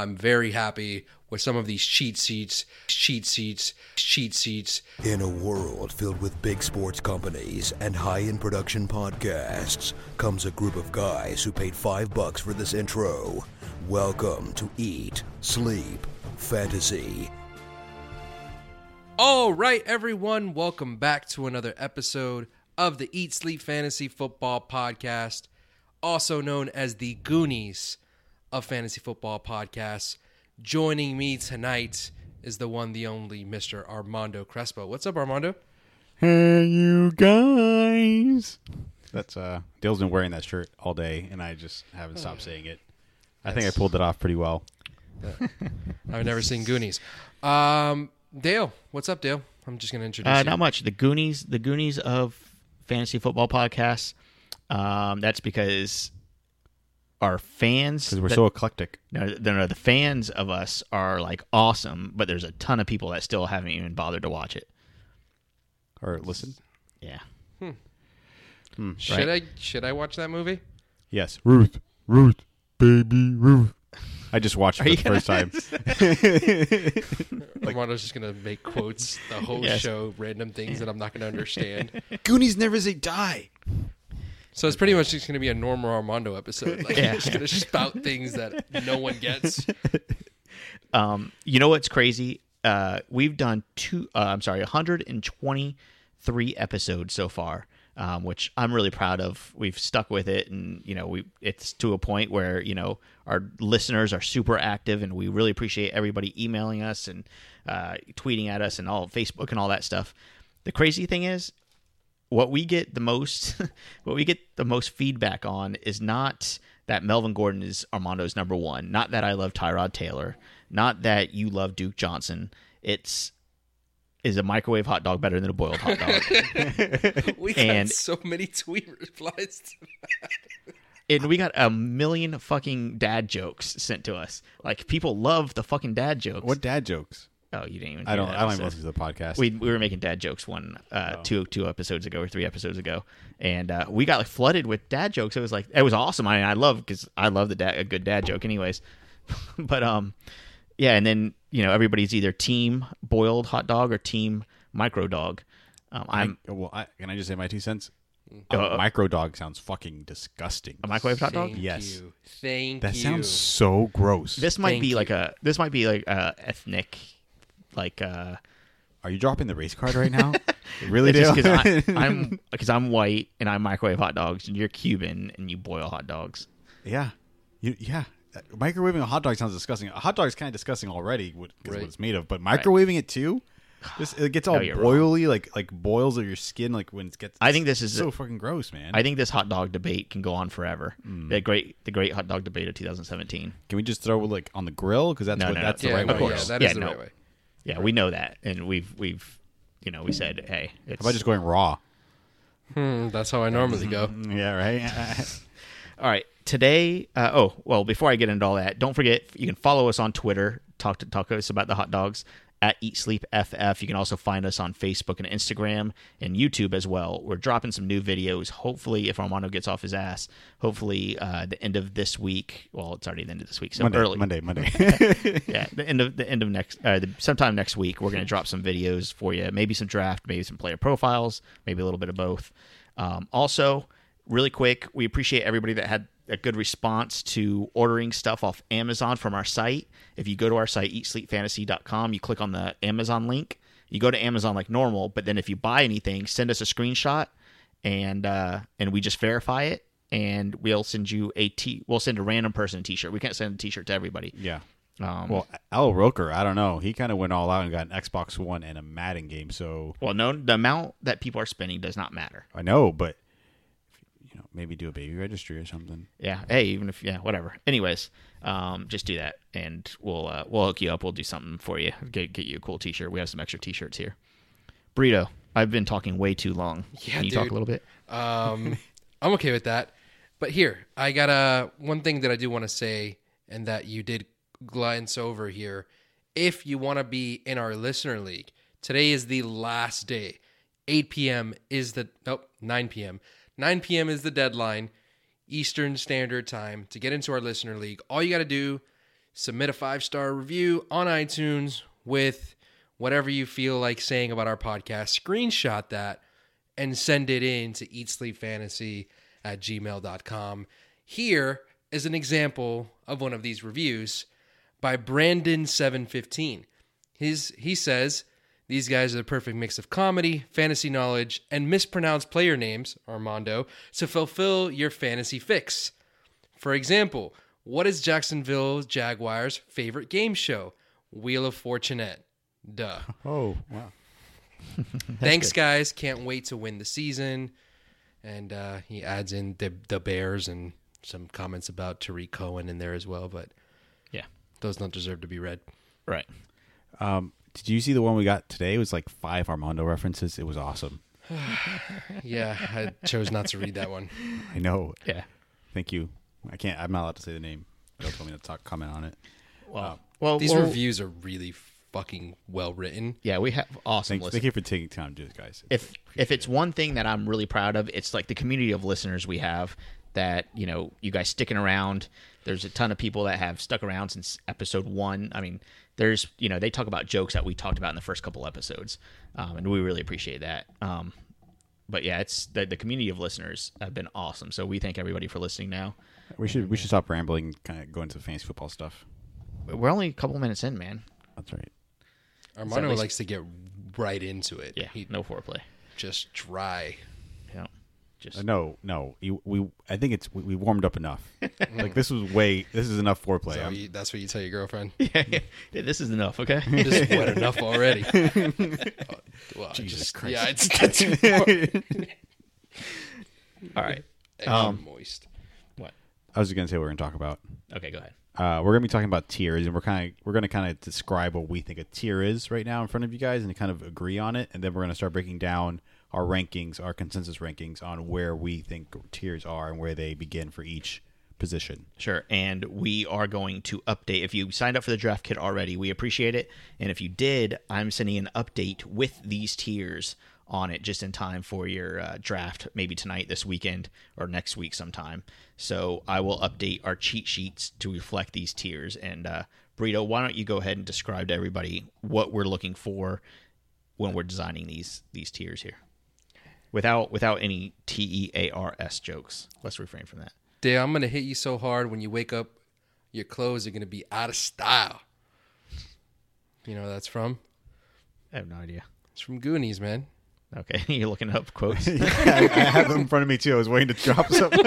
I'm very happy with some of these cheat sheets. In a world filled with big sports companies and high-end production podcasts comes a group of guys who paid $5 for this intro. Welcome to Eat, Sleep, Fantasy. All right, everyone, welcome back to another episode of the Eat, Sleep, Fantasy Football Podcast, also known as the Goonies of Fantasy Football Podcasts. Joining me tonight is the one, the only, Mr. Armando Crespo. What's up, Armando? Hey, you guys. That's Dale's been wearing that shirt all day, and I just haven't stopped saying it. I think I pulled it off pretty well. I've never seen Goonies. Dale, what's up, Dale? I'm just going to introduce you. Not much. The Goonies of Fantasy Football Podcasts. That's because our fans... Because we're so eclectic. No, the fans of us are like awesome, but there's a ton of people that still haven't even bothered to watch it. Or listen. Yeah. Should I watch that movie? Yes. Ruth, baby, Ruth. I just watched it for the first time. Armando's just going to make quotes the whole show, random things that I'm not going to understand. Goonies never say die. So it's pretty much just going to be a normal Armando episode. Like, Yeah. He's just going to spout things that no one gets. You know what's crazy? We've done 123 episodes so far, which I'm really proud of. We've stuck with it, and it's to a point where our listeners are super active, and we really appreciate everybody emailing us and tweeting at us and all Facebook and all that stuff. The crazy thing is, what we get the most feedback on is not that Melvin Gordon is Armando's number one, not that I love Tyrod Taylor, not that you love Duke Johnson. Is a microwave hot dog better than a boiled hot dog? We got so many tweet replies to that. And we got 1 million fucking dad jokes sent to us. Like, people love the fucking dad jokes. What dad jokes? Oh, you didn't even. I don't even listen to the podcast. We were making dad jokes two episodes ago or 3 episodes ago, and we got flooded with dad jokes. It was awesome. I love a good dad joke, anyways. But yeah, and then everybody's either team boiled hot dog or team micro dog. can I just say my 2 cents? Micro dog sounds fucking disgusting. A microwave hot dog? Yes. Thank you. That sounds so gross. This might be like a ethnic, like. Are you dropping the race card right now? Really, Just Dale? because I'm white and I microwave hot dogs, and you're Cuban and you boil hot dogs. Yeah. Microwaving a hot dog sounds disgusting. A hot dog is kind of disgusting already because what it's made of, but microwaving it too, it gets all boily, like boils of your skin, like when it gets. I think this is so fucking gross, man. I think this hot dog debate can go on forever. The great hot dog debate of 2017. Can we just throw it on the grill? Because that's the right way. Yeah, that is the right way. Yeah, we know that, and we've we said, hey, how about just going raw? That's how I normally go. Yeah, right. All right, today. Before I get into all that, don't forget you can follow us on Twitter. Talk to us about the hot dogs at Eat Sleep FF. You can also find us on Facebook and Instagram and YouTube as well. We're dropping some new videos. Hopefully, if Armando gets off his ass, hopefully the end of this week. Well, it's already the end of this week, so Monday. Yeah, the end of next, sometime next week, we're going to drop some videos for you. Maybe some draft, maybe some player profiles, maybe a little bit of both. Also, really quick, we appreciate everybody that had a good response to ordering stuff off Amazon from our site. If you go to our site, eatsleepfantasy.com, you click on the Amazon link. You go to Amazon like normal, but then if you buy anything, send us a screenshot, and we just verify it, and we'll send you we'll send a random person a T-shirt. We can't send a T-shirt to everybody. Yeah. Well, Al Roker, I don't know. He kind of went all out and got an Xbox One and a Madden game. So, well, no, the amount that people are spending does not matter. I know, but maybe do a baby registry or something. Yeah. Hey, whatever. Anyways, just do that, and we'll hook you up. We'll do something for you. Get you a cool T-shirt. We have some extra T-shirts here. Burrito, I've been talking way too long. Yeah, Can you talk a little bit? I'm okay with that. But here, I got one thing that I do want to say, and that you did glance over here. If you want to be in our listener league, today is the last day. 9 p.m. is the deadline, Eastern Standard Time, to get into our listener league. All you got to do, submit a 5-star review on iTunes with whatever you feel like saying about our podcast. Screenshot that and send it in to eatsleepfantasy@gmail.com. Here is an example of one of these reviews by Brandon715. He says, these guys are the perfect mix of comedy, fantasy knowledge, and mispronounced player names, Armando, to fulfill your fantasy fix. For example, what is Jacksonville Jaguars' favorite game show? Wheel of Fortunate. Duh. Oh, wow. Thanks, guys. Can't wait to win the season. And he adds in the Bears and some comments about Tariq Cohen in there as well, but Yeah. those don't deserve to be read. Right. Did you see the one we got today? It was like 5 Armando references. It was awesome. Yeah, I chose not to read that one. I know. Yeah. Thank you. I'm not allowed to say the name. They'll tell me to comment on it. Well, These reviews are really fucking well written. Yeah, we have awesome Thank listeners. you for taking time to do this, guys. If it's one thing that I'm really proud of, it's like the community of listeners we have that, you guys sticking around. There's a ton of people that have stuck around since episode 1. I mean, there's, they talk about jokes that we talked about in the first couple episodes, and we really appreciate that. But yeah, it's the community of listeners have been awesome. So we thank everybody for listening now. We should stop rambling and kind of go into the fantasy football stuff. We're only a couple minutes in, man. That's right. Armando likes to get right into it. Yeah, no foreplay. Just dry. Yeah. No. I think we warmed up enough. Like this is enough foreplay. So that's what you tell your girlfriend? Yeah, this is enough, okay? Just wet enough already. Well, Jesus Christ. Yeah, that's All right. extra moist. What? I was just gonna say what we're gonna talk about. Okay, go ahead. We're gonna be talking about tiers, and we're gonna kind of describe what we think a tier is right now in front of you guys, and kind of agree on it, and then we're gonna start breaking down our rankings, our consensus rankings on where we think tiers are and where they begin for each position. Sure. And we are going to update. If you signed up for the draft kit already, we appreciate it. And if you did, I'm sending an update with these tiers on it just in time for your draft, maybe tonight, this weekend, or next week sometime. So I will update our cheat sheets to reflect these tiers. And Burrito, why don't you go ahead and describe to everybody what we're looking for when we're designing these tiers here? Without any TEARS jokes. Let's refrain from that. Dude, I'm going to hit you so hard when you wake up, your clothes are going to be out of style. You know where that's from? I have no idea. It's from Goonies, man. Okay, you're looking up quotes. I have them in front of me too. I was waiting to drop something.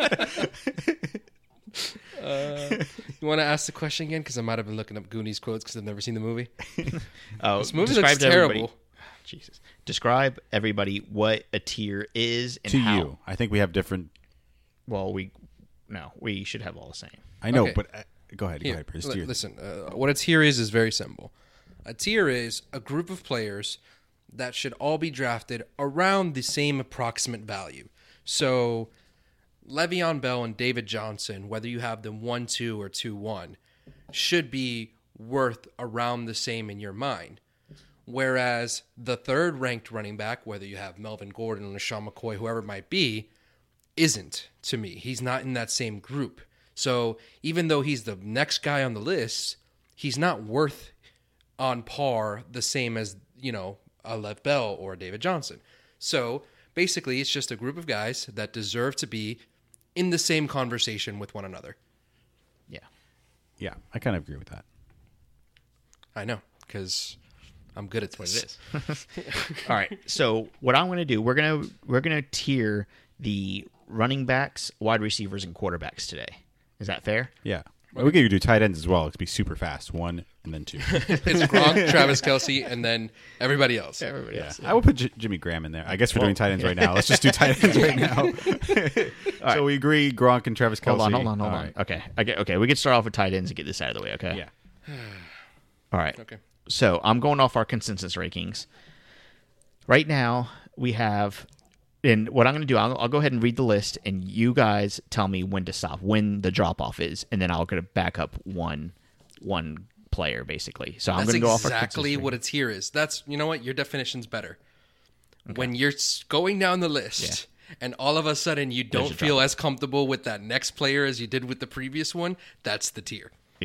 You want to ask the question again? Because I might have been looking up Goonies quotes because I've never seen the movie. Oh, This movie describe looks to everybody- terrible. Jesus. Describe everybody what a tier is and To how. you, I think we have different. Well, we should have all the same. I know, Okay. but go ahead. Here, Chris. listen, what a tier is very simple. A tier is a group of players that should all be drafted around the same approximate value. So, Le'Veon Bell and David Johnson, whether you have them 1-2 or 2-1, should be worth around the same in your mind. Whereas the third ranked running back, whether you have Melvin Gordon, LaShawn McCoy, whoever it might be, isn't to me. He's not in that same group. So even though he's the next guy on the list, he's not worth on par the same as, a Lev Bell or a David Johnson. So basically, it's just a group of guys that deserve to be in the same conversation with one another. Yeah. Yeah, I kind of agree with that. I know, because I'm good at this. What it is. All right. So what I'm going to do, we're gonna tier the running backs, wide receivers, and quarterbacks today. Is that fair? Yeah, we could do tight ends as well. It could be super fast, 1 and then 2. It's Gronk, Travis Kelce, and then everybody else. Everybody Yeah, else. I would put Jimmy Graham in there. I guess we're doing tight ends right now. Let's just do tight ends right now. So we agree, Gronk and Travis Kelce. Hold on. All right. Okay. We can start off with tight ends and get this out of the way. Okay. Yeah. All right. Okay. So I'm going off our consensus rankings. Right now, we have, and what I'm going to do, I'll go ahead and read the list, and you guys tell me when to stop, when the drop off is, and then I'll go to back up one player basically. So I'm That's going to go off our exactly consensus what a tier is. That's, you know what? Your definition's better. When you're going down the list and all of a sudden you don't your feel as comfortable with that next player as you did with the previous one, that's the tier. Yeah.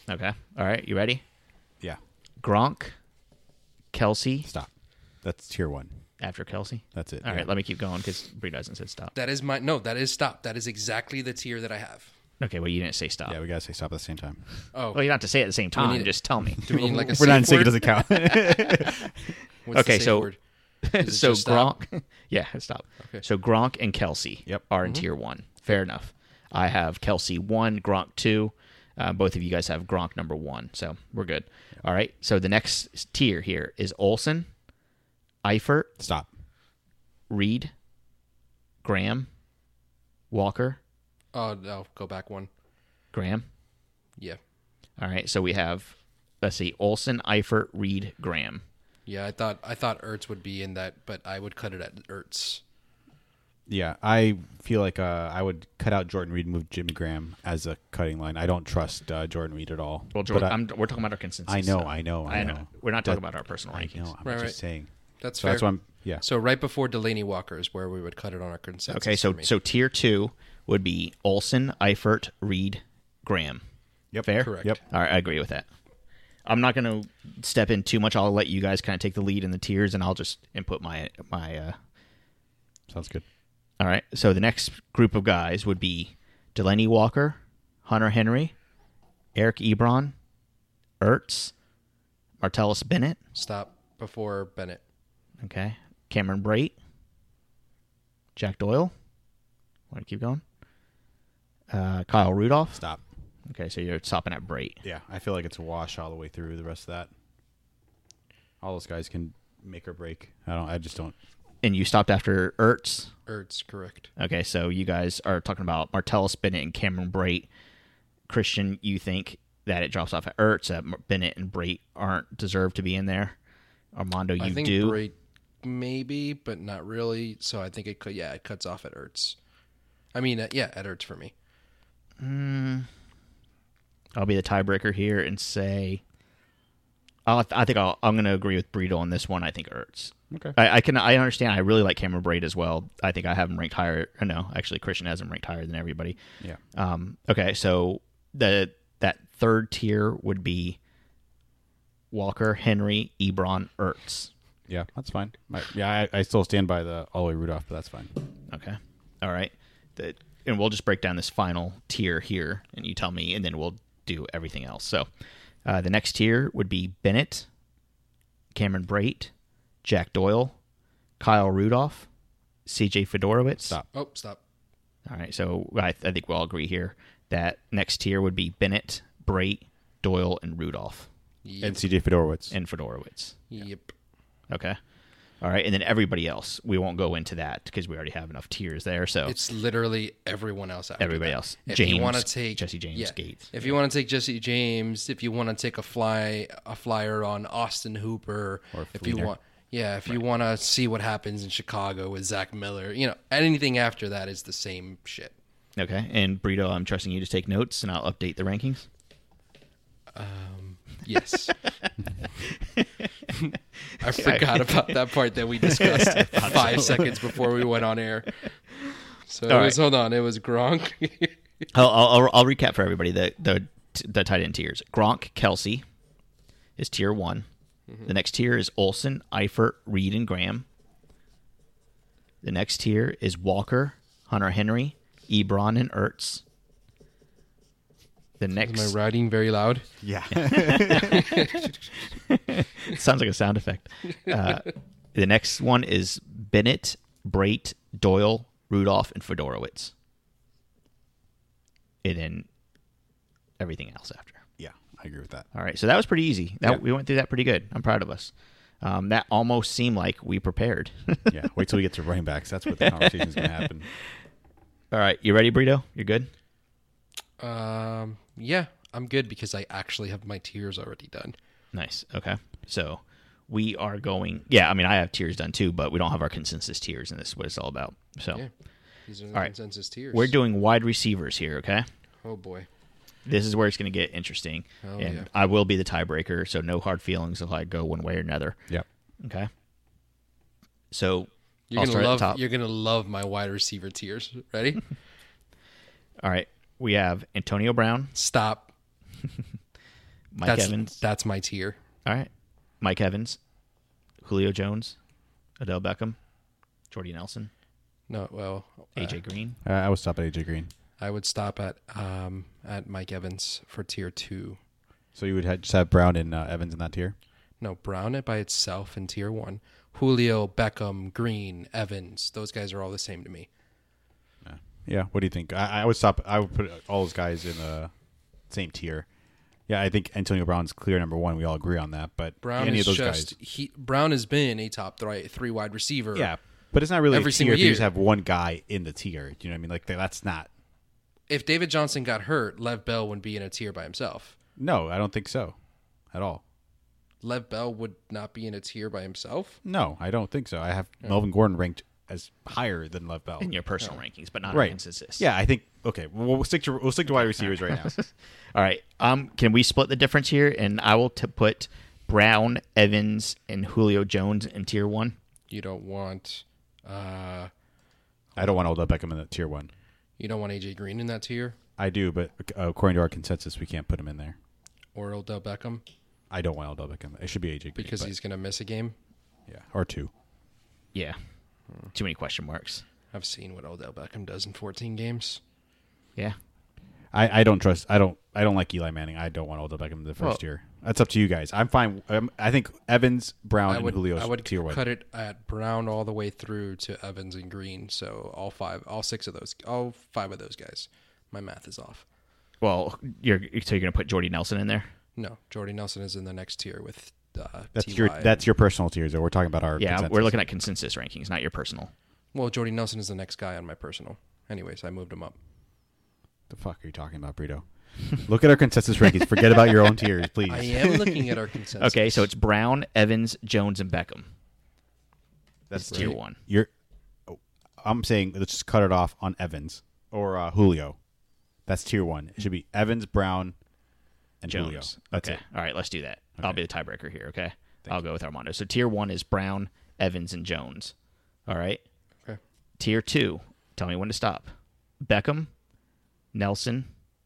Okay. All right. You ready? Yeah. Gronk, Kelsey. Stop. That's tier 1. After Kelsey. That's it. All yeah. right. Let me keep going because Bree doesn't say stop. That is my no. That is stop. That is exactly the tier that I have. Okay. Well, you didn't say stop. Yeah, we gotta say stop at the same time. Oh, Well, you don't have to say it at the same we time. need it? Just tell me. do we need like a We're not safe saying it word? doesn't count. What's Okay, the safe so- word? Is it So just stop? Gronk. Yeah. Stop. Okay. So Gronk and Kelsey Yep. are in tier 1. Fair enough. I have Kelsey 1, Gronk 2. Both of you guys have Gronk number 1, so we're good. All right. So the next tier here is Olsen, Eifert, Stop. Reed, Graham, Walker, Oh no, go back one. Graham. Yeah, All right. So we have, let's see, Olsen, Eifert, Reed, Graham. yeah. I thought Ertz would be in that, but I would cut it at Ertz. Yeah, I feel like I would cut out Jordan Reed and move Jimmy Graham as a cutting line. I don't trust Jordan Reed at all. Well, But Jordan, we're talking about our consensus. I know, so- I know. We're not talking But- about our personal I rankings. know. I'm Right, just right. saying. That's So fair. that's why I'm. Yeah. So right before Delaney Walker is where we would cut it on our consensus. Okay, so for me. so tier 2 would be Olsen, Eifert, Reed, Graham. Yep. Fair? Correct. Yep. All right, I agree with that. I'm not going to step in too much. I'll let you guys kind of take the lead in the tiers, and I'll just input my. Sounds good. All right, so the next group of guys would be Delaney Walker, Hunter Henry, Eric Ebron, Ertz, Martellus Bennett, stop before Bennett. okay, Cameron Brate, Jack Doyle. Want to keep going? Kyle Rudolph. Stop. Okay, so you're stopping at Brate. Yeah, I feel like it's a wash all the way through the rest of that. All those guys can make or break. I just don't. And you stopped after Ertz. Ertz, correct. Okay, so you guys are talking about Martellus Bennett and Cameron Brate. Christian, you think that it drops off at Ertz, that Bennett and Brate aren't deserved to be in there. Armando, you I think do. Brate maybe, but not really. So I think it could. Yeah, it cuts off at Ertz. I mean, at Ertz for me. I'll be the tiebreaker here and say, I'm going to agree with Brito on this one. I think Ertz. Okay. I understand. I really like Cameron Brate as well. I think I have him ranked higher. No, actually, Christian has him ranked higher than everybody. Yeah. Okay, so that third tier would be Walker, Henry, Ebron, Ertz. Yeah, that's fine. I still stand by the all the way Rudolph, but that's fine. Okay, all right. And we'll just break down this final tier here, and you tell me, and then we'll do everything else. So the next tier would be Bennett, Cameron Brate, Jack Doyle, Kyle Rudolph, CJ Fedorowicz. Stop. Oh, stop. All right, so I think we'll all agree here that next tier would be Bennett, Brate, Doyle, and Rudolph, Yep. And CJ Fedorowicz. and Fedorowicz. Yep. Okay. All right, and then everybody else, we won't go into that because we already have enough tiers there. So It's literally everyone else. After Everybody that. else. If James, you want to take Jesse James, Gates. If you want to take Jesse James, if you want to take a flyer on Austin Hooper, Or if you Fleener. want, if you want to see what happens in Chicago with Zach Miller, anything after that is the same shit. Okay, and Brito, I'm trusting you to take notes, and I'll update the rankings. Yes. I forgot about that part that we discussed 5 seconds before we went on air. So All hold on. It was Gronk. I'll recap for everybody the tight end tiers. Gronk, Kelsey is tier 1. The next tier is Olsen, Eifert, Reed, and Graham. The next tier is Walker, Hunter Henry, Ebron, and Ertz. The Is next my writing very loud? Yeah. sounds like a sound effect. The next one is Bennett, Brate, Doyle, Rudolph, and Fedorowicz. And then everything else after. Yeah, I agree with that. All right, so that was pretty easy. Yeah. We went through that pretty good. I'm proud of us. That almost seemed like we prepared. Yeah, wait till we get to running backs. That's what the conversation is going to happen. All right, you ready, Brito? You're good? Yeah, I'm good because I actually have my tiers already done. Nice. Okay. So we are going... Yeah, I mean, I have tiers done too, but we don't have our consensus tiers, and this is what it's all about. So Yeah. These are the All right. consensus tiers. we're doing wide receivers here, okay? Oh, boy. This is where it's going to get interesting. Oh, and yeah. I will be the tiebreaker, so no hard feelings if I go one way or another. Yep. Okay? So You're I'll gonna start at love. the top. You're gonna love my wide receiver tiers. Ready? All right. We have Antonio Brown, Stop. Mike Evans. That's my tier. All right. Mike Evans, Julio Jones, Odell Beckham, Jordy Nelson, No, well, AJ Green. I would stop at AJ Green. I would stop at Mike Evans for tier 2. So you would just have Brown and Evans in that tier? No, Brown it by itself in tier 1. Julio, Beckham, Green, Evans, those guys are all the same to me. Yeah. What do you think? I would stop. I would put all those guys in the same tier. Yeah, I think Antonio Brown's clear number 1. We all agree on that. But Brown any is of those just guys, Brown has been a top 3 wide receiver. yeah. But it's not really Every a tier single if you year. just have one guy in the tier. Do you know what I mean? Like that's not. If David Johnson got hurt, Lev Bell would be in a tier by himself. No, I don't think so, at all. Lev Bell would not be in a tier by himself. No, I don't think so. I have Melvin Gordon ranked as higher than Lev Bell. In your personal rankings, but not Right. in consensus. Yeah, I think. Okay, we'll stick to wide receivers right now. All right. Can we split the difference here? And I will put Brown, Evans, and Julio Jones in tier 1. You don't want I don't want Odell Beckham in the tier 1. AJ Green in that tier I do, but according to our consensus, we can't put him in there. or Odell Beckham I don't want Odell Beckham. It should be AJ Green, because but- he's going to miss a game. yeah, or 2. Yeah. Too many question marks. I've seen what Odell Beckham does in 14 games. Yeah. I don't trust. I don't like Eli Manning. I don't want Odell Beckham in the first year. That's up to you guys. I'm fine. I think Evans, Brown, and Julio I would tier 1. cut it at Brown all the way through to Evans and Green. So all 5 of those guys. My math is off. Well, you're going to put Jordy Nelson in there? No, Jordy Nelson is in the next tier with That's T.Y. your personal tiers. Though we're talking about our Yeah, consensus. we're looking at consensus rankings, not your personal. Well, Jordy Nelson is the next guy on my personal. Anyways, I moved him up. The fuck are you talking about, Brito? Look at our consensus rankings. Forget about your own tiers, please. I am looking at our consensus. Okay, so it's Brown, Evans, Jones, and Beckham. That's tier 1. I'm saying let's just cut it off on Evans or Julio. That's tier 1. It should be Evans, Brown, and Jones. Julio. That's okay. it. All right, let's do that. I'll be the tiebreaker here, okay? I'll you. go with Armando. So tier 1 is Brown, Evans, and Jones. All right? Okay. Tier 2, tell me when to stop. Beckham, Nelson,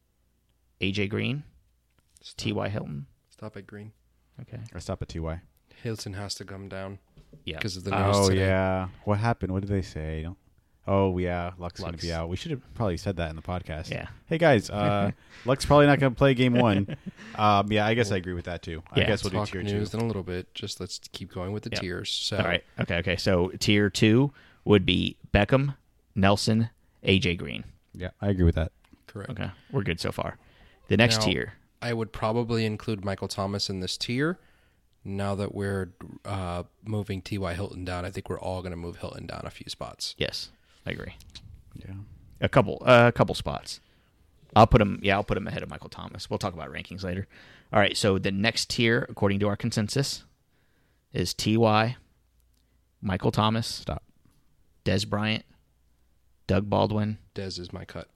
AJ Green, T.Y. Hilton. Stop at Green. Okay. I stop at Ty. Hilton has to come down Yeah. because of the news Oh today. yeah. What happened? What did they say? Oh yeah, Luck's going to Lux. be out. We should have probably said that in the podcast. Yeah. Hey guys, Luck's probably not going to play game 1. Yeah, I guess I agree with that too. I Yeah. guess we'll do Talk tier news 2. in a little bit. Just let's keep going with the Yep. tiers. So All right. Okay. So tier 2 would be Beckham, Nelson, AJ Green. Yeah, I agree with that. correct. Okay. We're good so far. The next Now, tier. I would probably include Michael Thomas in this tier. Now that we're moving T.Y. Hilton down, I think we're all going to move Hilton down a few spots. Yes. I agree. Yeah. A couple spots. I'll put him ahead of Michael Thomas. We'll talk about rankings later. All right, so the next tier, according to our consensus, is T.Y., Michael Thomas, Stop. Des Bryant, Doug Baldwin. Dez is my cut.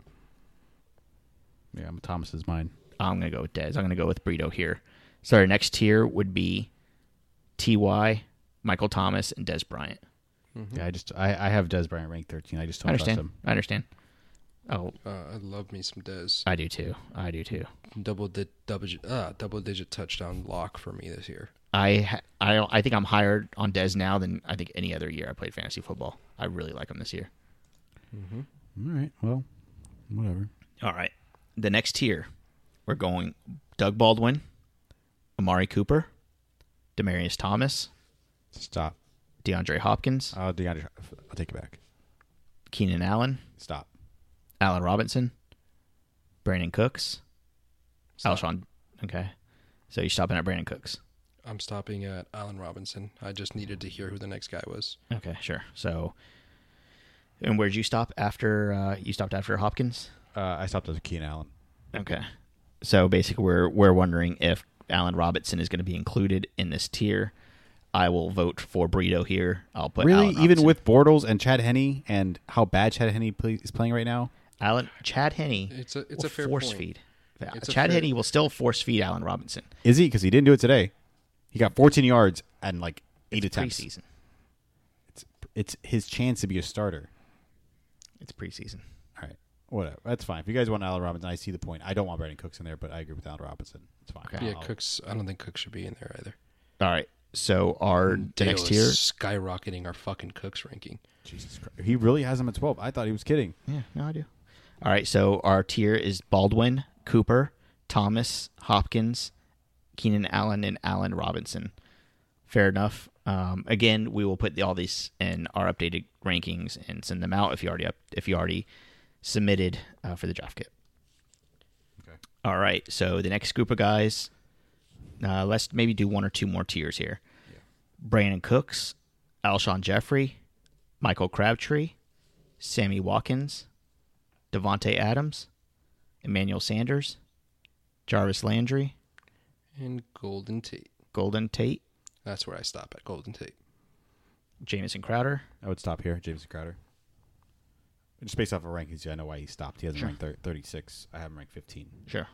Yeah, Thomas is mine. I'm going to go with Des. I'm going to go with Brito here. So our next tier would be T.Y., Michael Thomas, and Des Bryant. Yeah, I have Des Bryant ranked 13. I just I don't trust understand. him. I understand. Oh, I love me some Dez. I do too. Double digit touchdown lock for me this year. I think I'm higher on Des now than I think any other year I played fantasy football. I really like him this year. All right. Well, whatever. All right. The next tier, we're going Doug Baldwin, Amari Cooper, Demaryius Thomas, Stop. DeAndre Hopkins, DeAndre, I'll take it back. Keenan Allen, Stop. Allen Robinson, Brandon Cooks, Stop. Alshon. Okay. So you're stopping at Brandon Cooks. I'm stopping at Allen Robinson. I just needed to hear who the next guy was. Okay, sure. So, and where'd you stop after? You stopped after Hopkins. I stopped at Keenan Allen. Okay. So basically, we're wondering if Allen Robinson is going to be included in this tier. I will vote for Brito here. I'll put Really, Allen even Robinson. with Bortles and Chad Henne and how bad Chad Henne is playing right now. Chad Henne. It's a will fair force point. feed. It's a Chad fair- Henne will still force feed Allen Robinson. Is he? Because he didn't do it today. He got 14 yards and like 8 attempts. Preseason. It's his chance to be a starter. It's preseason. All right. Whatever. That's fine. If you guys want Allen Robinson, I see the point. I don't want Brandon Cooks in there, but I agree with Allen Robinson. It's fine. Okay. Yeah, Cooks. I don't think Cooks should be in there either. All right. So the next Dale tier. is skyrocketing our fucking Cooks ranking. Jesus Christ. He really has him at 12. I thought he was kidding. Yeah, no, I do. All right. So our tier is Baldwin, Cooper, Thomas, Hopkins, Keenan Allen, and Allen Robinson. Fair enough. Again, we will put all these in our updated rankings and send them out if you already submitted for the draft kit. Okay. All right. So the next group of guys, let's maybe do one or two more tiers here. Yeah. Brandon Cooks, Alshon Jeffrey, Michael Crabtree, Sammy Watkins, Devontae Adams, Emmanuel Sanders, Jarvis Landry, And Golden Tate. Golden Tate, That's where I stop at, Golden Tate. Jamison Crowder. I would stop here. Jameson Crowder. Just based off of rankings, yeah, I know why he stopped. He has him ranked 36. I have him ranked 15. Sure.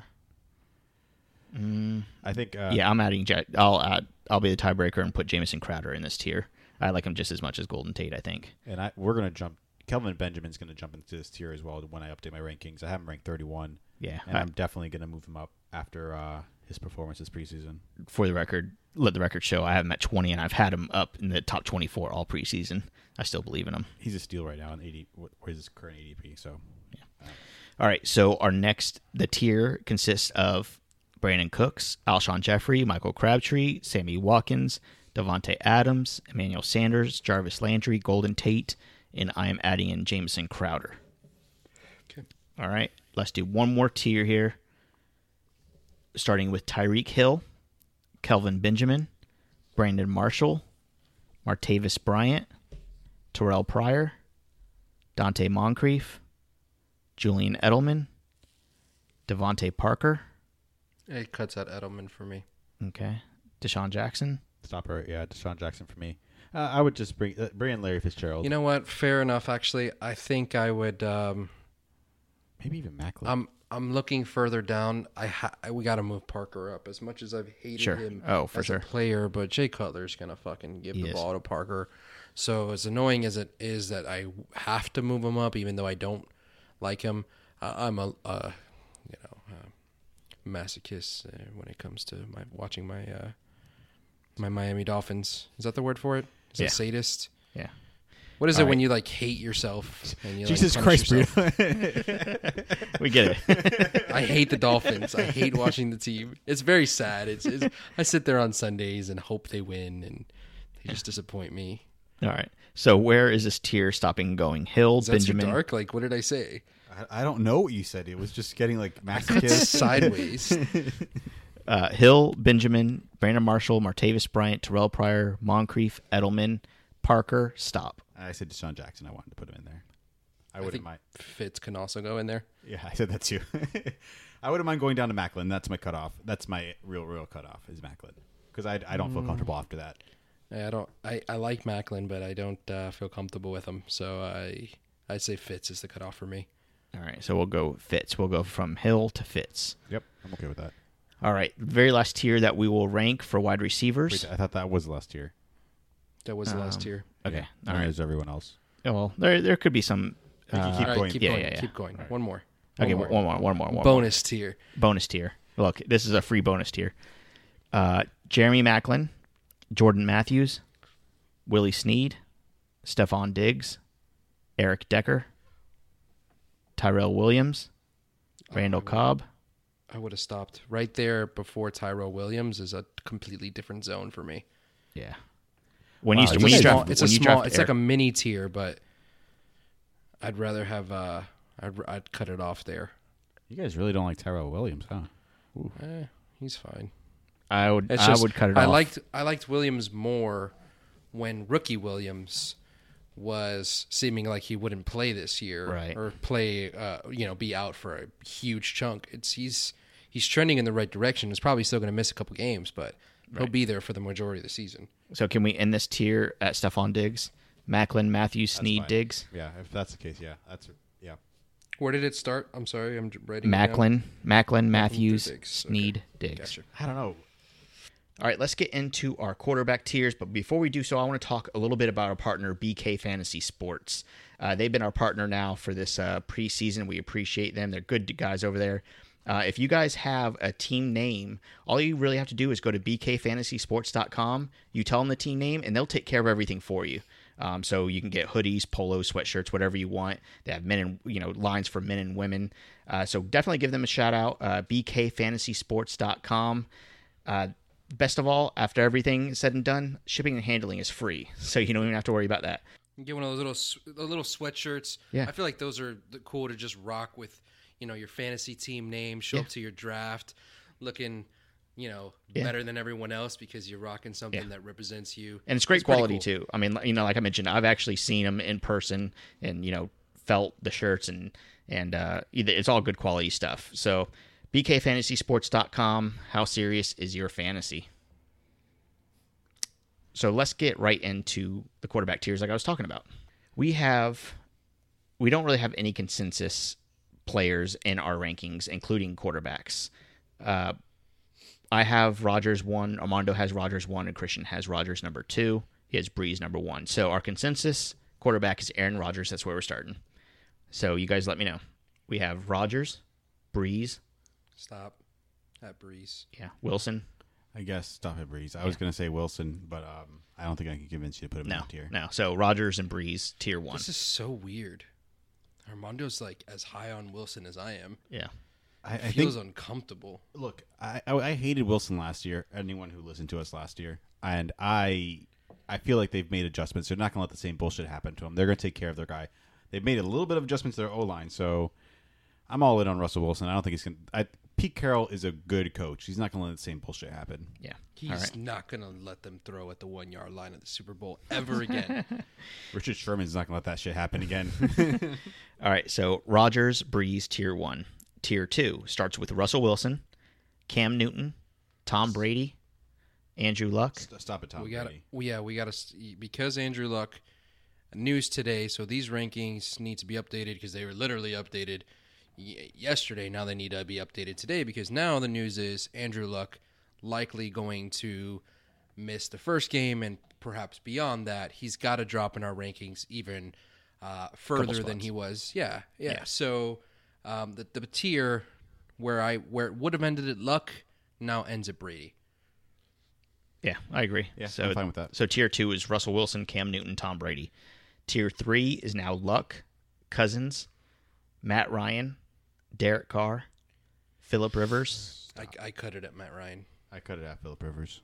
I think. Yeah, I'm adding. I'll be the tiebreaker and put Jamison Crowder in this tier. I like him just as much as Golden Tate, I think. And we're going to jump. Kelvin Benjamin's going to jump into this tier as well when I update my rankings. I have him ranked 31. Yeah. And I'm definitely going to move him up after his performance this preseason. For the record, let the record show I have him at 20, and I've had him up in the top 24 all preseason. I still believe in him. He's a steal right now in 80. Where's his current ADP? So, yeah. All right. So the tier consists of Brandon Cooks, Alshon Jeffrey, Michael Crabtree, Sammy Watkins, Devontae Adams, Emmanuel Sanders, Jarvis Landry, Golden Tate, and I am adding in Jamison Crowder. Okay. All right. Let's do one more tier here. Starting with Tyreek Hill, Kelvin Benjamin, Brandon Marshall, Martavis Bryant, Terrell Pryor, Dante Moncrief, Julian Edelman, Devontae Parker. It cuts out Edelman for me. Okay. Deshaun Jackson. stop her. Yeah, Deshaun Jackson for me. I would just bring in Larry Fitzgerald. You know what? Fair enough, actually. I think I would... Maybe even Macklin. I'm looking further down. We got to move Parker up. As much as I've hated him as a player, but Jay Cutler's going to fucking give the ball to Parker. So as annoying as it is that I have to move him up, even though I don't like him, I'm a masochist when it comes to watching my Miami Dolphins. Is that the word for it? Is it sadist? Yeah. What is it when you like hate yourself and you Jesus like, Christ, yourself? We get it. I hate the Dolphins. I hate watching the team. It's very sad. I sit there on Sundays and hope they win, and they just disappoint me. All right. So where is this tier stopping and going? Hill, Is that Benjamin. too dark? Like, what did I say? I don't know what you said. It was just getting like It's masochist. sideways. Hill, Benjamin, Brandon Marshall, Martavis Bryant, Terrell Pryor, Moncrief, Edelman, Parker, stop. I said Deshaun Jackson. I wanted to put him in there. I I wouldn't think mind. Fitz can also go in there. Yeah, I said that too. I wouldn't mind going down to Macklin. That's my cutoff. That's my real cutoff is Macklin because I don't feel comfortable after that. I like Macklin, but I don't feel comfortable with him. So I'd say Fitz is the cutoff for me. All right. So we'll go Fitz. We'll go from Hill to Fitz. Yep, I'm okay with that. All right. Very last tier that we will rank for wide receivers. Wait, I thought that was last year. That was the last tier. Okay. Yeah, All right. There's everyone else. Oh, well, there could be some. We can keep All right, going. keep Yeah, going. yeah. Keep going. Right. One more. Okay, one more. Bonus tier. Bonus tier. Look, this is a free bonus tier. Jeremy Macklin, Jordan Matthews, Willie Snead, Stephon Diggs, Eric Decker, Tyrell Williams, Randall Cobb. I would have stopped right there before Tyrell Williams is a completely different zone for me. Yeah. When Wow, you it's when a you small- draft, It's when a you small. draft It's like a mini tier, but I'd rather have. I'd cut it off there. You guys really don't like Tyrell Williams, huh? He's fine. I would It's I just, would cut it I off. I liked Williams more when rookie Williams was seeming like he wouldn't play this year, Right. Or play, be out for a huge chunk. He's trending in the right direction. He's probably still going to miss a couple games, but he'll be there for the majority of the season. So can we end this tier at Stephon Diggs, Macklin, Matthews, Snead, fine. Diggs, Yeah, if that's the case, yeah. Where did it start? I'm sorry, I'm writing it down. Macklin, Matthews, Diggs. Snead, Okay. Diggs. Gotcha. I don't know. All right, let's get into our quarterback tiers. But before we do so, I want to talk a little bit about our partner, BK Fantasy Sports. They've been our partner now for this preseason. We appreciate them. They're good guys over there. If you guys have a team name, all you really have to do is go to bkfantasysports.com. You tell them the team name, and they'll take care of everything for you. So you can get hoodies, polos, sweatshirts, whatever you want. They have men and lines for men and women. So definitely give them a shout out. bkfantasysports.com. Best of all, after everything is said and done, shipping and handling is free, so you don't even have to worry about that. You get one of those little sweatshirts. Yeah. I feel like those are cool to just rock with, your fantasy team name. Show up to your draft looking, better than everyone else because you're rocking something that represents you. And it's great quality cool. too. I mean, like I mentioned, I've actually seen them in person and felt the shirts and it's all good quality stuff. So bkfantasysports.com. How serious is your fantasy? So let's get right into the quarterback tiers like I was talking about. We don't really have any consensus players in our rankings, including quarterbacks. I have Rodgers 1, Armando has Rodgers 1, and Christian has Rodgers number 2. He has Breeze number 1. So our consensus quarterback is Aaron Rodgers. That's where we're starting. So you guys let me know. We have Rodgers, Breeze. Stop at Breeze. Yeah, Wilson. I guess stop at Breeze. I was going to say Wilson, but I don't think I can convince you to put him in that tier. No. So Rodgers and Breeze, tier 1. This is so weird. Armando's like as high on Wilson as I am. Yeah. I feels think, uncomfortable. Look, I hated Wilson last year. Anyone who listened to us last year, and I feel like they've made adjustments. They're not going to let the same bullshit happen to them. They're going to take care of their guy. They've made a little bit of adjustments to their O-line, so I'm all in on Russell Wilson. I don't think he's going to... Pete Carroll is a good coach. He's not going to let the same bullshit happen. Yeah. He's not going to let them throw at the 1-yard line of the Super Bowl ever again. Richard Sherman's not going to let that shit happen again. All right, so Rodgers, Breeze, tier 1. Tier 2 starts with Russell Wilson, Cam Newton, Tom Brady, Andrew Luck. Stop it, Tom Brady. We got to, because Andrew Luck, news today, so these rankings need to be updated because they were literally updated yesterday. Now they need to be updated today because now the news is Andrew Luck likely going to miss the first game and perhaps beyond that. He's got to drop in our rankings even further than he was. Yeah. So the tier where it would have ended at Luck now ends at Brady. Yeah, I agree. Yeah, so, I'm fine with that. So tier 2 is Russell Wilson, Cam Newton, Tom Brady. Tier 3 is now Luck, Cousins, Matt Ryan, Derek Carr, Phillip Rivers. I cut it at Matt Ryan. I cut it at Phillip Rivers.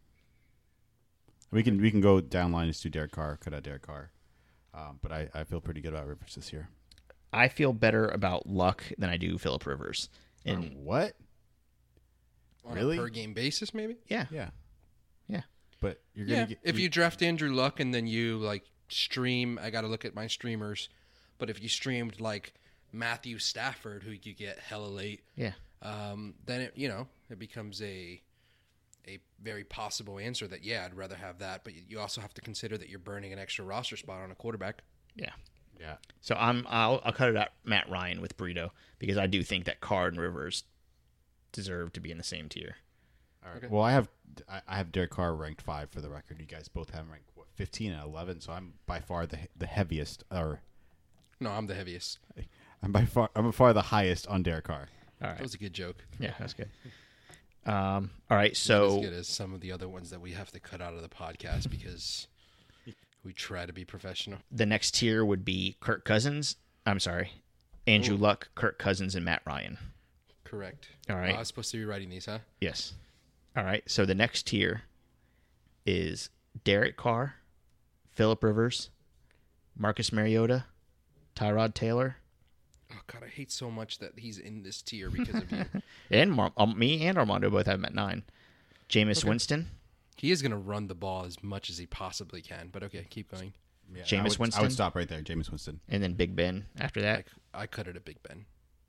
We can go down line to Derek Carr, cut out Derek Carr. But I feel pretty good about Rivers this year. I feel better about Luck than I do Phillip Rivers. And what? On Really? a per game basis, maybe? Yeah. But you're gonna get if you draft Andrew Luck and then you stream, I got to look at my streamers. But if you streamed Matthew Stafford, who you get hella late, then it becomes a very possible answer that I'd rather have that. But you also have to consider that you're burning an extra roster spot on a quarterback. Yeah. Yeah. So I'll cut it at Matt Ryan with Burrito because I do think that Carr and Rivers deserve to be in the same tier. All right. Okay. Well, I have Derek Carr ranked 5 for the record. You guys both have him ranked 15 and 11, so I'm by far the heaviest. Or no, I'm the heaviest. I'm by far the highest on Derek Carr. All right. That was a good joke. Yeah, that's good. All right, so not as good as some of the other ones that we have to cut out of the podcast because we try to be professional. The next tier would be Kirk Cousins. I'm sorry, Andrew Luck, Kirk Cousins, and Matt Ryan. Correct. All right. I was supposed to be writing these, huh? Yes. All right. So the next tier is Derek Carr, Phillip Rivers, Marcus Mariota, Tyrod Taylor. Oh, God, I hate so much that he's in this tier because of you. And me and Armando both have him at 9. Jameis Winston. He is going to run the ball as much as he possibly can, but okay, keep going. Yeah, Jameis Winston. I would stop right there, Jameis Winston. And then Big Ben after that. I cut it at Big Ben.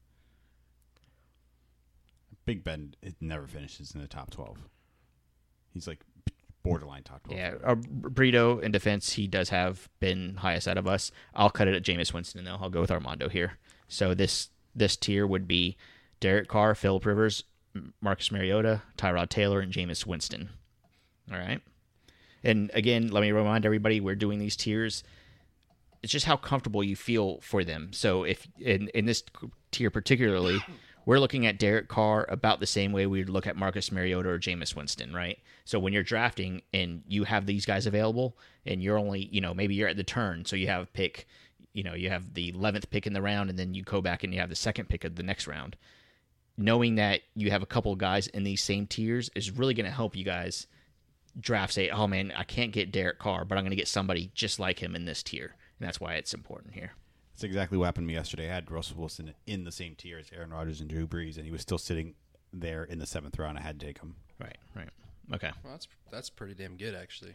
Big Ben, it never finishes in the top 12. He's borderline top 12. Yeah, Burrito in defense, he does have been highest out of us. I'll cut it at Jameis Winston, though. I'll go with Armando here. So this tier would be Derek Carr, Phillip Rivers, Marcus Mariota, Tyrod Taylor, and Jameis Winston. All right. And again, let me remind everybody, we're doing these tiers. It's just how comfortable you feel for them. So if in this tier particularly, we're looking at Derek Carr about the same way we'd look at Marcus Mariota or Jameis Winston, right? So when you're drafting and you have these guys available and you're only, maybe you're at the turn, so you have pick, you have the 11th pick in the round and then you go back and you have the second pick of the next round. Knowing that you have a couple of guys in these same tiers is really going to help you guys draft, say, oh man, I can't get Derek Carr, but I'm going to get somebody just like him in this tier. And that's why it's important here. That's exactly what happened to me yesterday. I had Russell Wilson in the same tier as Aaron Rodgers and Drew Brees, and he was still sitting there in the 7th round. I had to take him. Right. Okay. Well, that's pretty damn good, actually.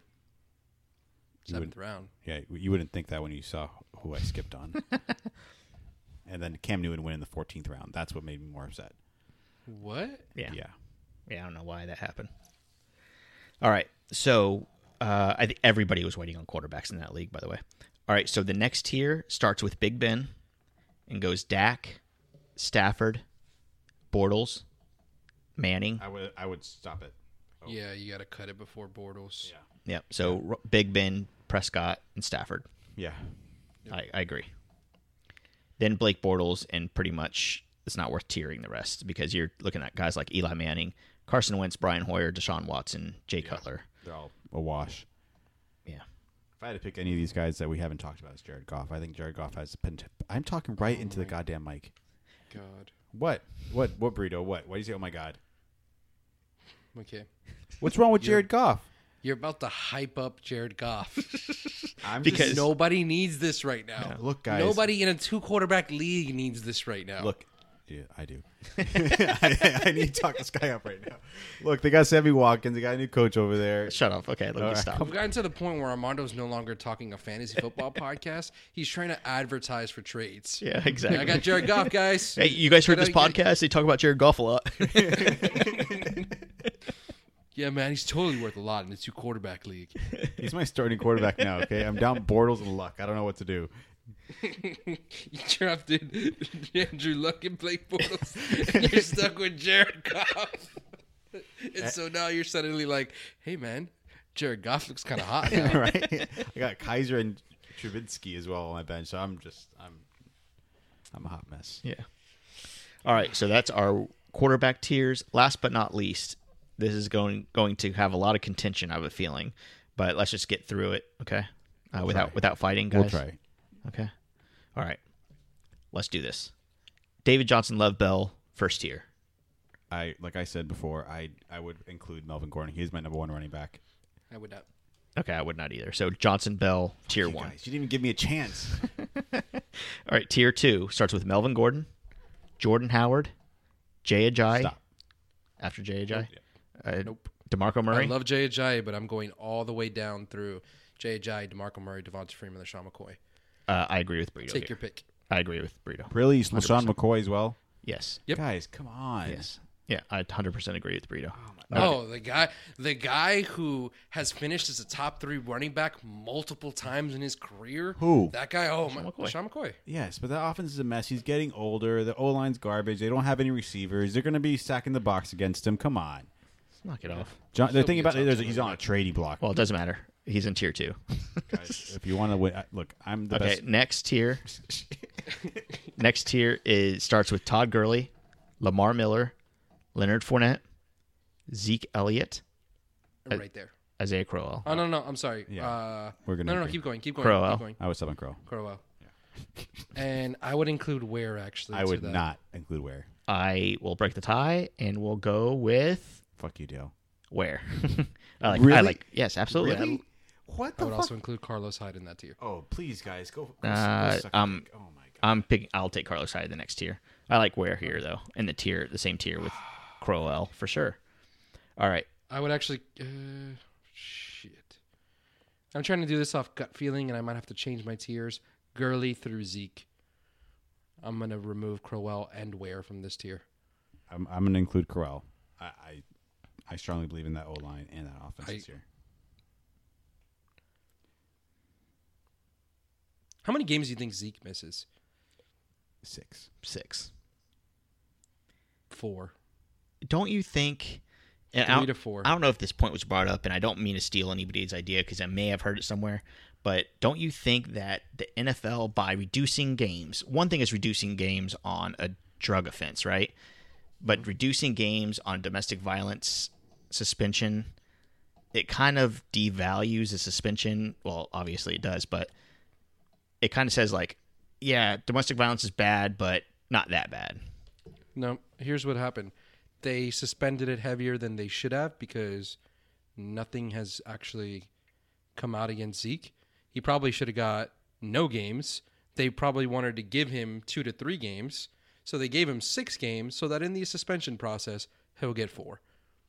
7th round. Yeah, you wouldn't think that when you saw who I skipped on. And then Cam Newton went in the 14th round. That's what made me more upset. What? Yeah, Yeah. I don't know why that happened. All right. So I think everybody was waiting on quarterbacks in that league, by the way. All right. So the next tier starts with Big Ben and goes Dak, Stafford, Bortles, Manning. I would stop it. Oh. Yeah, you got to cut it before Bortles. Yeah. Yep. So Big Ben, Prescott, and Stafford. Yeah. I agree. Then Blake Bortles, and pretty much it's not worth tiering the rest because you're looking at guys like Eli Manning, Carson Wentz, Brian Hoyer, Deshaun Watson, Jay Cutler. They're all a wash. Yeah. If I had to pick any of these guys that we haven't talked about, it's Jared Goff. I think Jared Goff has I'm talking right into the goddamn mic. God. What burrito? What? Why do you say, oh my God? Okay. What's wrong with Jared Goff? You're about to hype up Jared Goff. Because nobody needs this right now. Yeah, look, guys. Nobody in a 2-quarterback league needs this right now. Look, yeah, I do. I need to talk this guy up right now. Look, they got Sammy Watkins. They got a new coach over there. Shut up. Okay, let me stop. We've gotten to the point where Armando's no longer talking a fantasy football podcast. He's trying to advertise for trades. Yeah, exactly. I got Jared Goff, guys. Hey, you guys heard this podcast? They talk about Jared Goff a lot. Yeah, man, he's totally worth a lot in the 2-quarterback league. He's my starting quarterback now, okay? I'm down Bortles and Luck. I don't know what to do. You drafted Andrew Luck and Blake Bortles, and you're stuck with Jared Goff. And so now you're suddenly like, hey, man, Jared Goff looks kind of hot now. Right? I got Kaiser and Trubisky as well on my bench, so I'm a hot mess. Yeah. All right, so that's our quarterback tiers. Last but not least, this is going to have a lot of contention, I have a feeling, but let's just get through it, okay? Without fighting, guys. We'll try. Okay. All right. Let's do this. David Johnson, Lev Bell, first tier. Like I said before, I would include Melvin Gordon. He's my number 1 running back. I would not. Okay, I would not either. So Johnson, Bell, tier 1. Guys, you didn't even give me a chance. All right, tier 2 starts with Melvin Gordon, Jordan Howard, Jay Ajayi. Stop. After Jay Ajayi? Nope. DeMarco Murray? I love Jay Ajayi, but I'm going all the way down through Jay Ajayi, DeMarco Murray, Devonta Freeman, LaShawn McCoy. I agree with Burrito. Take your pick. I agree with Burrito. Really? LaShawn McCoy as well? Yes. Yep. Guys, come on. Yes. Yeah, I 100% agree with Burrito. Oh, the guy who has finished as a top 3 running back multiple times in his career. Who? That guy. Oh, McCoy. LaShawn McCoy. Yes, but that offense is a mess. He's getting older. The O-line's garbage. They don't have any receivers. They're going to be sacking the box against him. Come on. Knock it off. The thing about be a it, top he's on a trading block. Well, it doesn't matter. He's in tier 2. Guys, if you want to win, look, I'm the Okay, best. next tier. Next tier starts with Todd Gurley, Lamar Miller, Leonard Fournette, Zeke Elliott, Right there. Isaiah Crowell. Oh, no. I'm sorry. Yeah. We're gonna No, agree. keep going. Crowell. Keep going. I was 7 Crow. Crowell. And I would include Ware, actually. I to would that. not include Ware. I will break the tie, and we'll go with Fuck you, Dale. Where. Really? Yes, absolutely. Really? What I the would fuck? also include Carlos Hyde in that tier. Oh, please, guys, go. Uh, suck um, a dick. Oh my god. I'll take Carlos Hyde the next tier. I like Ware here though, in the same tier with Crowell for sure. All right. I would actually. Shit. I'm trying to do this off gut feeling, and I might have to change my tiers. Gurley through Zeke. I'm going to remove Crowell and Ware from this tier. I'm going to include Corral. I strongly believe in that O line and that offense this year. How many games do you think Zeke misses? 6. 6. 4. Don't you think And 3 to 4. I don't know if this point was brought up, and I don't mean to steal anybody's idea because I may have heard it somewhere. But don't you think that the NFL, by reducing games, one thing is reducing games on a drug offense, right? But reducing games on domestic violence suspension, it kind of devalues the suspension. Well, obviously it does, but it kind of says like, yeah, domestic violence is bad, but not that bad. No, here's what happened. They suspended it heavier than they should have because nothing has actually come out against Zeke. He probably should have got no games. They probably wanted to give him 2 to 3 games. So they gave him 6 games so that in the suspension process, he'll get 4.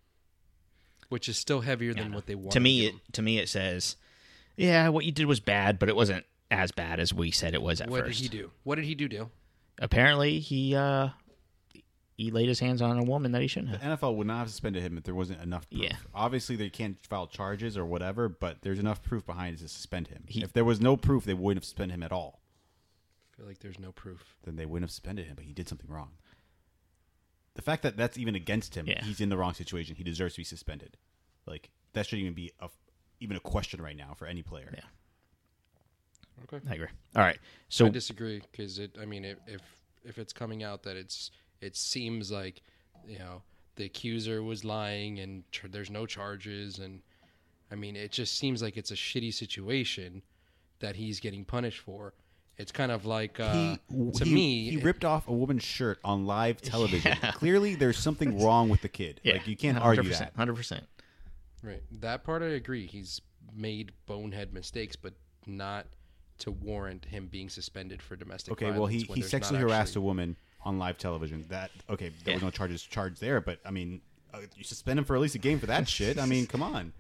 Which is still heavier than what they wanted. To me, it says, yeah, what you did was bad, but it wasn't as bad as we said it was at What first. did he do? What did he do, Dale? Apparently, he laid his hands on a woman that he shouldn't The have. NFL would not have suspended him if there wasn't enough proof. Yeah. Obviously, they can't file charges or whatever, but there's enough proof behind it to suspend him. If there was no proof, they wouldn't have suspended him at all. I feel like there's no proof. Then they wouldn't have suspended him, but he did something wrong. The fact that that's even against him, Yeah. he's in the wrong situation. He deserves to be suspended. Like, that shouldn't even be even a question right now for any player. Yeah. Okay. I agree. All right. So I disagree because if it's coming out that it seems like the accuser was lying and there's no charges, and I mean it just seems like it's a shitty situation that he's getting punished for. It's kind of like he ripped off a woman's shirt on live television. Yeah. Clearly, there's something wrong with the kid. Yeah. Like, you can't argue that. 100%. right, that part I agree. He's made bonehead mistakes, but not to warrant him being suspended for domestic violence. Okay, well, he when there's sexually not harassed actually- a woman on live television. There was no charge there, but I mean, you suspend him for at least a game for that shit. I mean, come on.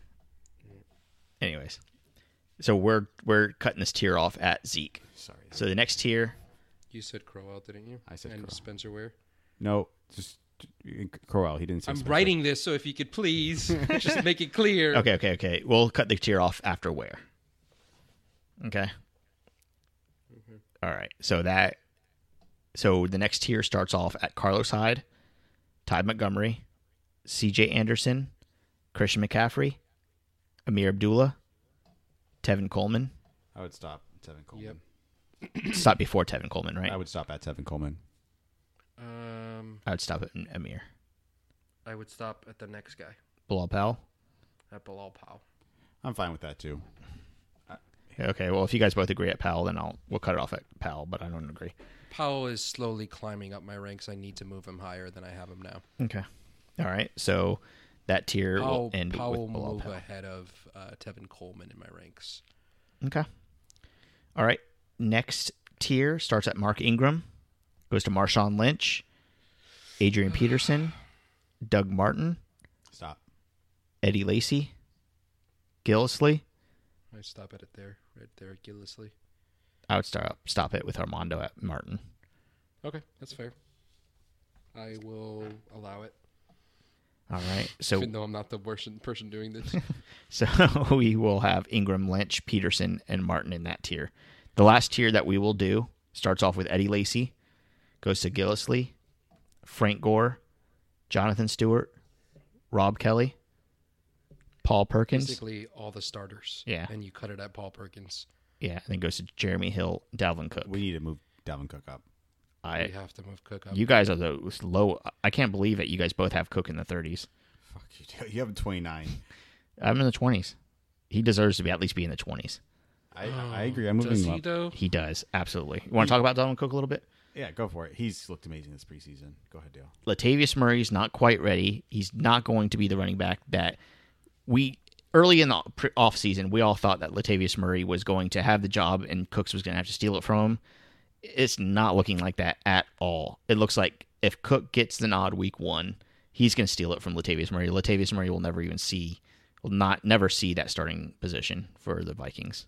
Anyways, so we're cutting this tier off at Zeke. Sorry. So the next tier, You said Crowell, didn't you? I said and Crowell. Spencer Ware. No, just Crowell. He didn't say I'm Spencer. writing this, so if you could please just make it clear. okay. We'll cut the tier off after Ware. Okay. All right. So the next tier starts off at Carlos Hyde, Ty Montgomery, C.J. Anderson, Christian McCaffrey, Amir Abdullah, Tevin Coleman. I would stop at Tevin Coleman. Yep. Stop before Tevin Coleman, right? I would stop at Tevin Coleman. I would stop at Amir. I would stop at the next guy, Bilal Powell. at Bilal Powell. I'm fine with that too. Okay, well, if you guys both agree at Powell, then we'll cut it off at Powell, but I don't agree. Powell is slowly climbing up my ranks. I need to move him higher than I have him now. Okay. All right, so that tier will end Powell with Bilal move Powell. ahead of Tevin Coleman in my ranks. Okay. All right, next tier starts at Mark Ingram, goes to Marshawn Lynch, Adrian Peterson, Doug Martin, Stop. Eddie Lacy, Gillisley. I stop at it there, right there at Gillisley. I would stop it with Armando at Martin. Okay, that's fair. I will allow it, All right, so even though I'm not the worst person doing this. So we will have Ingram, Lynch, Peterson, and Martin in that tier. The last tier that we will do starts off with Eddie Lacy, goes to Gillisley, Frank Gore, Jonathan Stewart, Rob Kelly, Paul Perkins. Basically, all the starters. Yeah. And you cut it at Paul Perkins. Yeah, and then goes to Jeremy Hill, Dalvin Cook. We need to move Dalvin Cook up. We have to move Cook up. You guys are the low. I can't believe that you guys both have Cook in the 30s. Fuck you. You have him 29. I'm in the 20s. He deserves to at least be in the 20s. I agree. I'm moving Does him he, up. though? He does, absolutely. You want to talk about Dalvin Cook a little bit? Yeah, go for it. He's looked amazing this preseason. Go ahead, Dale. Latavius Murray's not quite ready. He's not going to be the running back that we early in the offseason, we all thought that Latavius Murray was going to have the job and Cooks was going to have to steal it from him. It's not looking like that at all. It looks like if Cook gets the nod week 1, he's going to steal it from Latavius Murray. Latavius Murray will never see that starting position for the Vikings.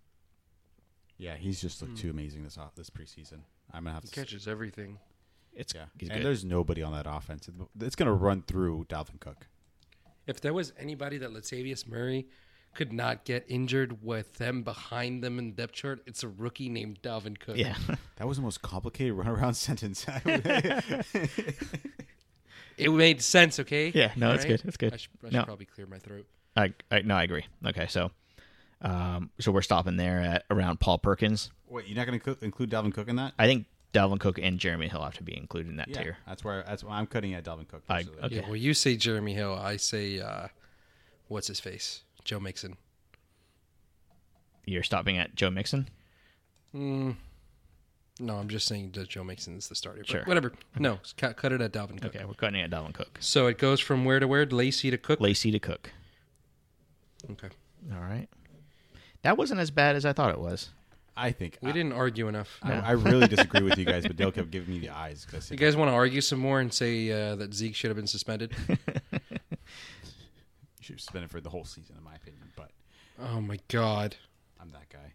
Yeah, he's just looked too amazing this preseason. I'm gonna have He to. catches everything. He's And good. there's nobody on that offense. It's gonna run through Dalvin Cook. If there was anybody that Latavius Murray could not get injured with them behind them in the depth chart, it's a rookie named Dalvin Cook. Yeah. That was the most complicated runaround sentence. It made sense, okay? Yeah, no, All it's good. It's good. I should No. probably clear my throat. I agree. Okay, so we're stopping there at around Paul Perkins. Wait, you're not going to include Dalvin Cook in that? I think Dalvin Cook and Jeremy Hill have to be included in that Yeah, tier. that's why I'm cutting at Dalvin Cook. I- personally. okay. Yeah, well, you say Jeremy Hill. I say, what's his face? Joe Mixon. You're stopping at Joe Mixon? No, I'm just saying that Joe Mixon is the starter. But Sure. whatever. No, cut it at Dalvin Cook. Okay, we're cutting it at Dalvin Cook. So it goes from where to where? Lacey to Cook? Lacey to Cook. Okay. All right. That wasn't as bad as I thought it was. I think We didn't argue enough. I really disagree with you guys, but Dale kept giving me the eyes. 'Cause I said, You guys want to argue some more and say that Zeke should have been suspended? you should spend it for the whole season, in my opinion. But Oh, my God. I'm that guy.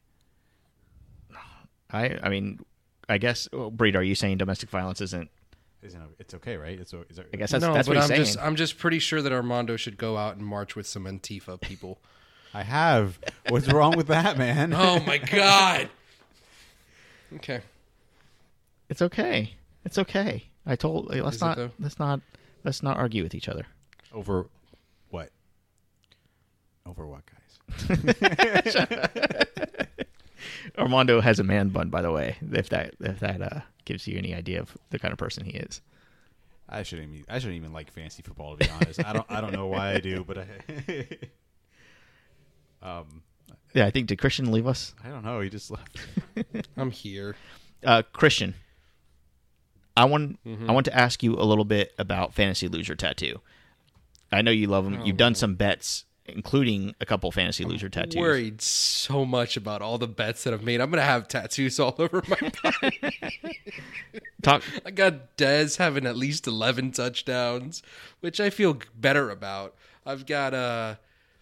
I mean, I guess, Breed, are you saying domestic violence isn't? It's okay, right? I guess No, that's but what he's I'm saying. I'm just pretty sure that Armando should go out and march with some Antifa people. I have. What's wrong with that, man? Oh, my God. Okay. It's okay. It's okay. I told Is it though? let's not argue with each other. Over what? Over what, guys? Armando has a man bun, by the way. If that gives you any idea of the kind of person he is. I shouldn't even like fantasy football, to be honest. I don't know why I do, but Yeah, I think, did Christian leave us? I don't know. He just left. I'm here. Christian, I want to ask you a little bit about Fantasy Loser Tattoo. I know you love them. You've done some bets, including a couple Fantasy Loser tattoos. Worried so much about all the bets that I've made. I'm going to have tattoos all over my body. I got Dez having at least 11 touchdowns, which I feel better about. I've got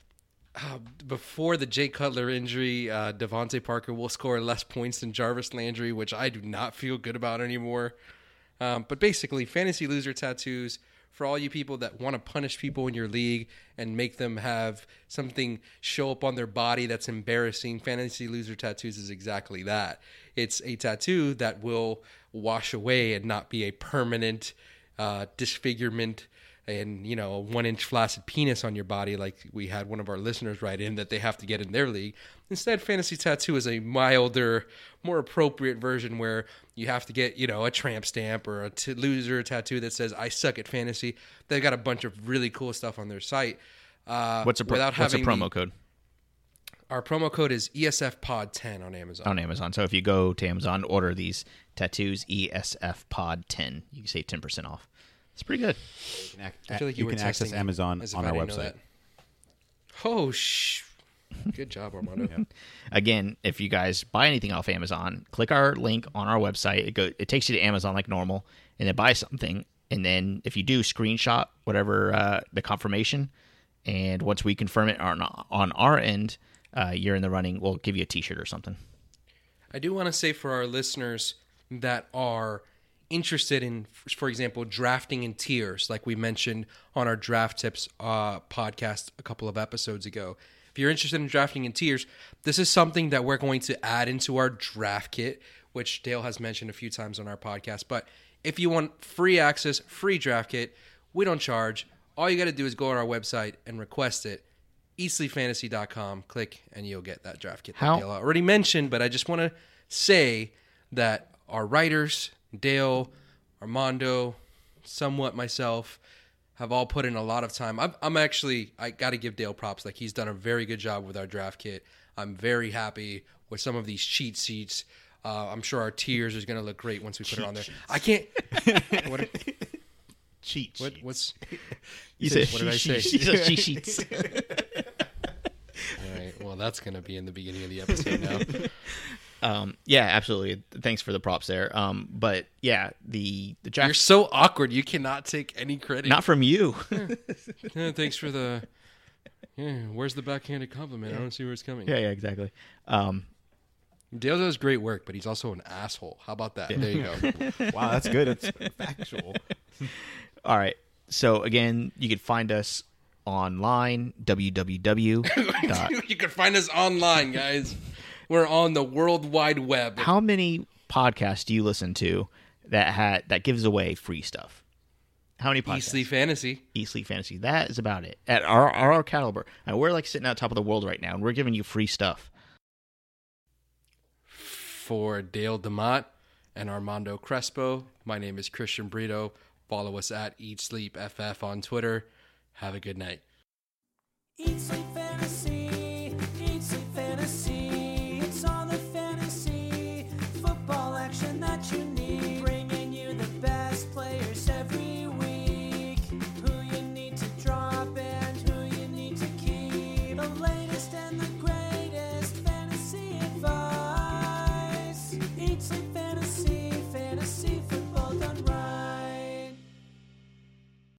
before the Jay Cutler injury, Devontae Parker will score less points than Jarvis Landry, which I do not feel good about anymore. But basically, Fantasy Loser tattoos, for all you people that want to punish people in your league and make them have something show up on their body that's embarrassing, Fantasy Loser tattoos is exactly that. It's a tattoo that will wash away and not be a permanent disfigurement and, a 1-inch flaccid penis on your body like we had one of our listeners write in that they have to get in their league. Instead, Fantasy Tattoo is a milder, more appropriate version where you have to get, a tramp stamp or a loser tattoo that says, I suck at fantasy. They've got a bunch of really cool stuff on their site. What's a promo code? Our promo code is ESFPod10 on Amazon. On Amazon. So if you go to Amazon, order these tattoos, ESFPod10, you can save 10% off. It's pretty good. I feel like you were can access texting me Amazon as if on I our didn't know website. that. Oh, good job, Armando. Again, if you guys buy anything off Amazon, click our link on our website. It takes you to Amazon like normal, and then buy something. And then if you do, screenshot whatever the confirmation, and once we confirm it on our end, you're in the running. We'll give you a T-shirt or something. I do want to say for our listeners that are interested in, for example, drafting in tiers, like we mentioned on our Draft Tips podcast a couple of episodes ago. If you're interested in drafting in tiers, this is something that we're going to add into our draft kit, which Dale has mentioned a few times on our podcast. But if you want free access, free draft kit, we don't charge. All you got to do is go on our website and request it. eatsleepfantasy.com, click, and you'll get that draft kit that Dale already mentioned. But I just want to say that our writers, Dale, Armando, somewhat myself, have all put in a lot of time. I got to give Dale props. Like, he's done a very good job with our draft kit. I'm very happy with some of these cheat sheets. I'm sure our tiers is going to look great once we put it on there. I can't. What? Cheat. What's? You said, what did I say? Cheat sheets. All right. Well, that's going to be in the beginning of the episode now. Yeah, absolutely. Thanks for the props there. But yeah, the draft. You're so awkward. You cannot take any credit. Not from you. Yeah, thanks for the. Yeah, where's the backhanded compliment? I don't see where it's coming. Yeah, exactly. Dale does great work, but he's also an asshole. How about that? There you go. Wow, that's good. It's factual. All right. So again, you can find us online, www. You can find us online, guys. We're on the World Wide Web. How many podcasts do you listen to that gives away free stuff? How many podcasts? Eat Sleep Fantasy. Eat Sleep Fantasy. That is about it. At our caliber. And we're like sitting on top of the world right now, and we're giving you free stuff. For Dale DeMott and Armando Crespo, my name is Christian Brito. Follow us at Eat Sleep FF on Twitter. Have a good night. Eat, sleep,